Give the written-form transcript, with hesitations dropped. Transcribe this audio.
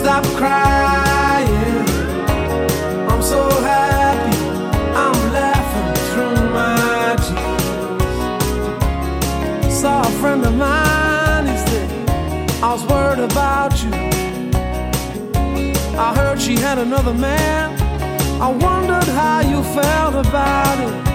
stop crying. I'm so happy, I'm laughing through my tears. Saw a friend of mine, he said, I was worried about you. I heard she had another man. I wondered how you felt about it.